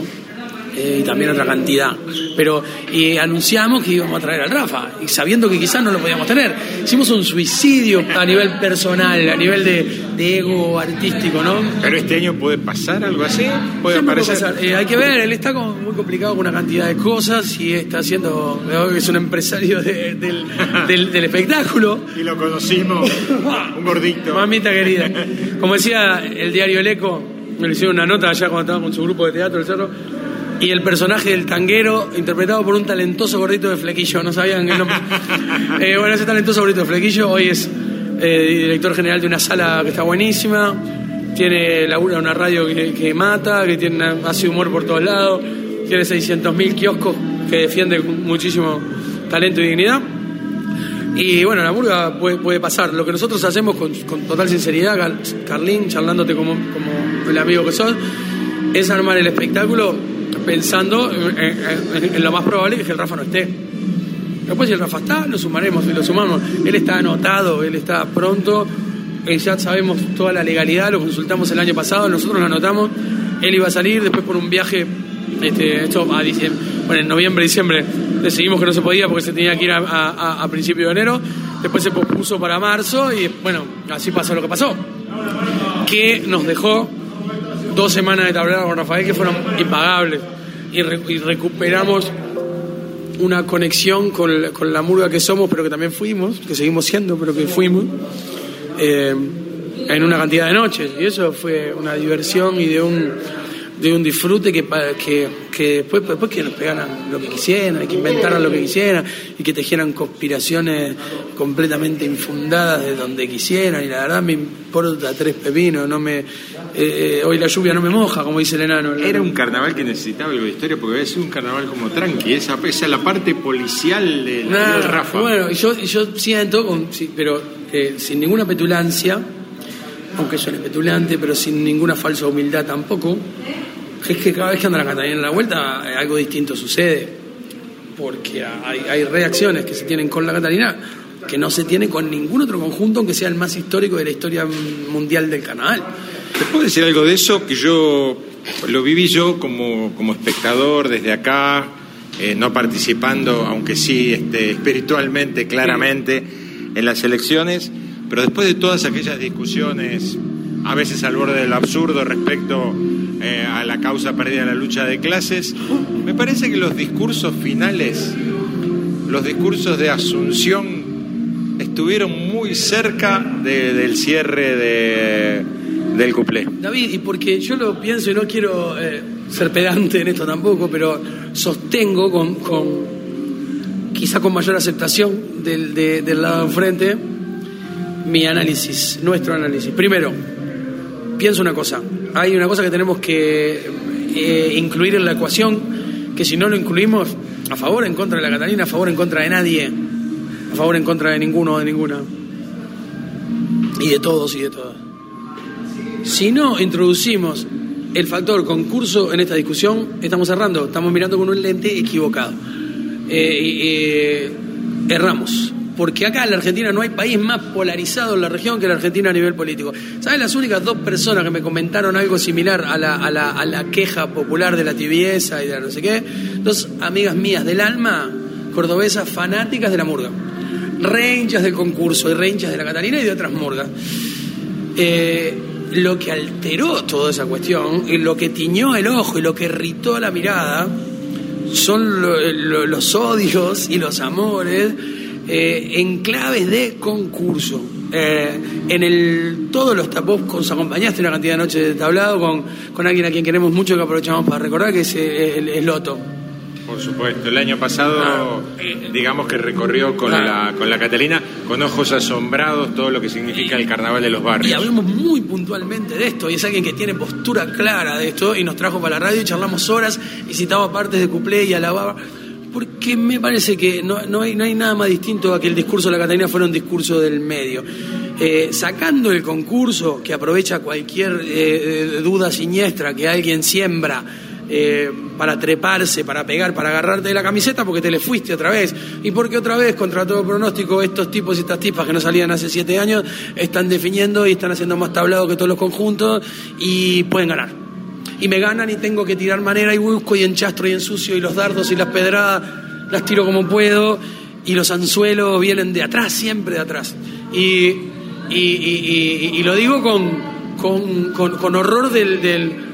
y también otra cantidad, pero anunciamos que íbamos a traer al Rafa, y sabiendo que quizás no lo podíamos tener. Hicimos un suicidio a nivel personal, a nivel de ego artístico, ¿no? Pero este año puede pasar algo así, puede aparecer. Hay que ver, él está muy complicado con una cantidad de cosas y está haciendo, es un empresario del espectáculo. Y lo conocimos, un gordito. Mamita querida. Como decía el diario El Eco, me le hicieron una nota allá cuando estaba con su grupo de teatro, El Cerro. Y el personaje del tanguero, interpretado por un talentoso gordito de Flequillo, no sabían el nombre. Bueno, ese talentoso gordito de Flequillo hoy es director general de una sala que está buenísima, labura una radio que mata, que hace humor por todos lados, tiene 600.000 kioscos que defiende con muchísimo talento y dignidad. Y bueno, la murga puede pasar. Lo que nosotros hacemos con total sinceridad, Carlín, charlándote como el amigo que sos, es armar el espectáculo pensando en lo más probable, que es que el Rafa no esté. Después, si el Rafa está, lo sumaremos y lo sumamos. Él está anotado, él está pronto, ya sabemos toda la legalidad, lo consultamos el año pasado, nosotros lo anotamos. Él iba a salir, después por un viaje en noviembre, diciembre, decidimos que no se podía porque se tenía que ir a principio de enero. Después se pospuso para marzo y bueno, así pasó lo que pasó, que nos dejó 2 semanas de tablero con Rafael que fueron impagables, y recuperamos una conexión con la murga que somos, pero que también fuimos, que seguimos siendo, pero que fuimos en una cantidad de noches, y eso fue una diversión y de un disfrute que después que nos pegaran lo que quisieran, que inventaran lo que quisieran y que tejieran conspiraciones completamente infundadas de donde quisieran, y la verdad me importa 3 pepinos, hoy la lluvia no me moja, como dice el enano. Era un carnaval que necesitaba algo de historia, porque había sido un carnaval como tranqui, esa es la parte policial del Rafa. Bueno, y yo siento, pero sin ninguna petulancia, aunque suene petulante, pero sin ninguna falsa humildad tampoco, es que cada vez que anda la Catalina en la vuelta algo distinto sucede, porque hay reacciones que se tienen con la Catalina que no se tiene con ningún otro conjunto, aunque sea el más histórico de la historia mundial del carnaval. ¿Te puedo decir algo de eso? Que yo lo viví yo como espectador desde acá, no participando, aunque sí espiritualmente, claramente, en las elecciones, pero después de todas aquellas discusiones, a veces al borde del absurdo respecto a la causa perdida de la lucha de clases, me parece que los discursos finales, los discursos de Asunción, estuvieron muy cerca del cierre del cuplé. David, y porque yo lo pienso y no quiero ser pedante en esto tampoco, pero sostengo quizá con mayor aceptación del lado de enfrente mi análisis, nuestro análisis. Primero, pienso una cosa. Hay una cosa que tenemos que incluir en la ecuación, que si no lo incluimos, a favor o en contra de la Catalina, a favor o en contra de nadie, a favor o en contra de ninguno o de ninguna, y de todos y de todas. Si no introducimos el factor concurso en esta discusión, estamos errando, estamos mirando con un lente equivocado. Erramos. Porque acá en la Argentina no hay país más polarizado en la región que la Argentina a nivel político. ¿Sabes? Las únicas 2 personas que me comentaron algo similar a la queja popular de la tibieza y de la no sé qué, 2 amigas mías del alma, cordobesas fanáticas de la murga, re hinchas del concurso y re hinchas de la Catalina y de otras murgas. Lo que alteró toda esa cuestión, y lo que tiñó el ojo y lo que irritó la mirada, son los odios y los amores en claves de concurso. Todos los tapos acompañaste una cantidad de noches de tablado con alguien a quien queremos mucho, que aprovechamos para recordar, que es el Loto. Por supuesto, el año pasado digamos que recorrió con la Catalina con ojos asombrados todo lo que significa el carnaval de los barrios. Y hablamos muy puntualmente de esto, y es alguien que tiene postura clara de esto, y nos trajo para la radio y charlamos horas y citaba partes de cuplé y alababa, porque me parece que no hay nada más distinto a que el discurso de la Catalina fuera un discurso del medio. Sacando el concurso, que aprovecha cualquier duda siniestra que alguien siembra para treparse, para pegar, para agarrarte de la camiseta porque te le fuiste otra vez, y porque otra vez, contra todo pronóstico, estos tipos y estas tipas que no salían hace 7 años están definiendo y están haciendo más tablado que todos los conjuntos y pueden ganar. y me ganan y tengo que tirar manera y busco y enchastro y ensucio y los dardos y las pedradas las tiro como puedo y los anzuelos vienen de atrás, siempre de atrás. Y lo digo con horror del